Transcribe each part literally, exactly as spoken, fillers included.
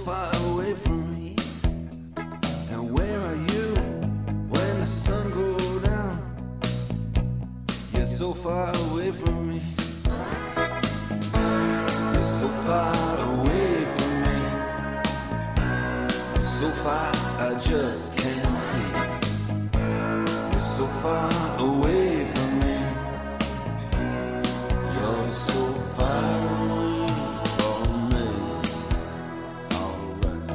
far away from me. And where are you when the sun goes down? You're so far away from me. You're so far away from me. So far I just can't see. You're so far away from me. You're so far away from me. Alright.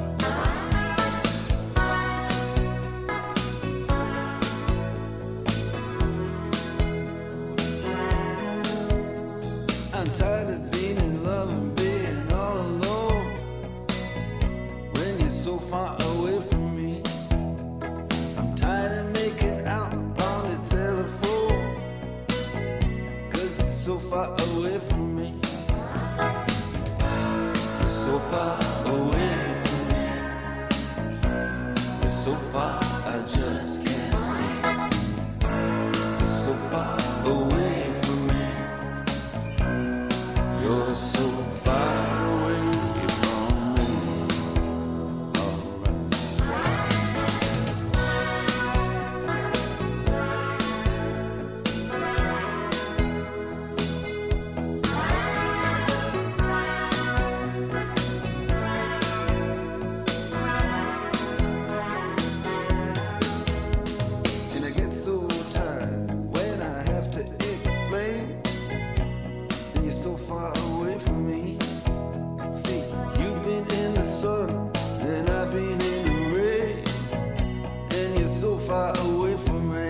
I'm tired of being in love and being all alone when you're so far away from me. I'm tired of making out on the telephone, 'cause you're so far away from me. You're so far away from me. You're so far I just can't see. You're so far away from me. You're so far away from me. And I get so tired when I have to explain. And you're so far away from me. See, you've been in the sun and I've been in the rain, and you're so far away from me.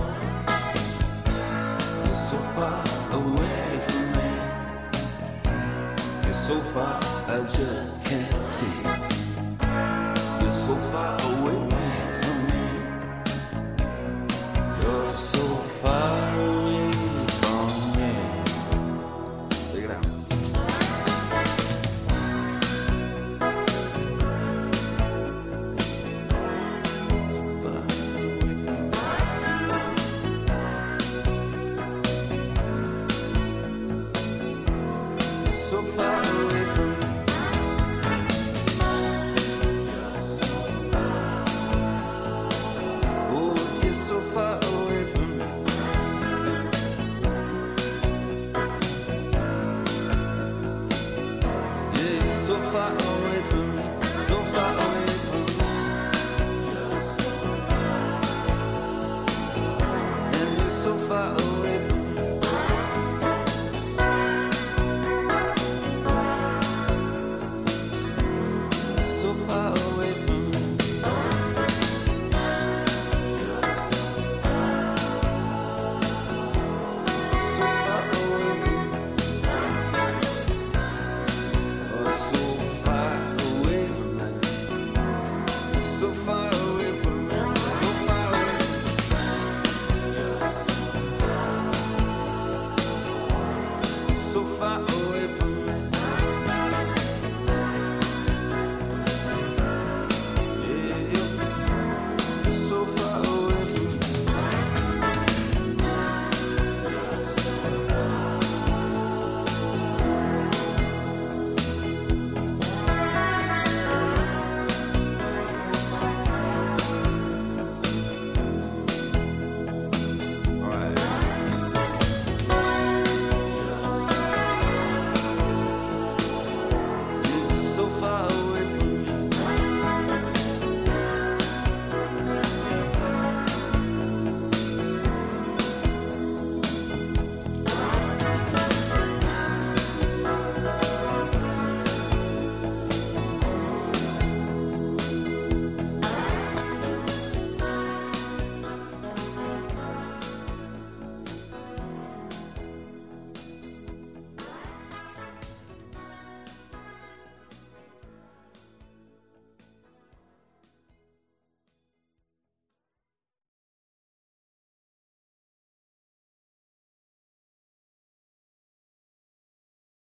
You're so far away from me. You're so far I just can't see. You're so far away from me. You're so far away from me. Check it out. So far away from me. Oh, you're so far away from me. Yeah, you're so far away.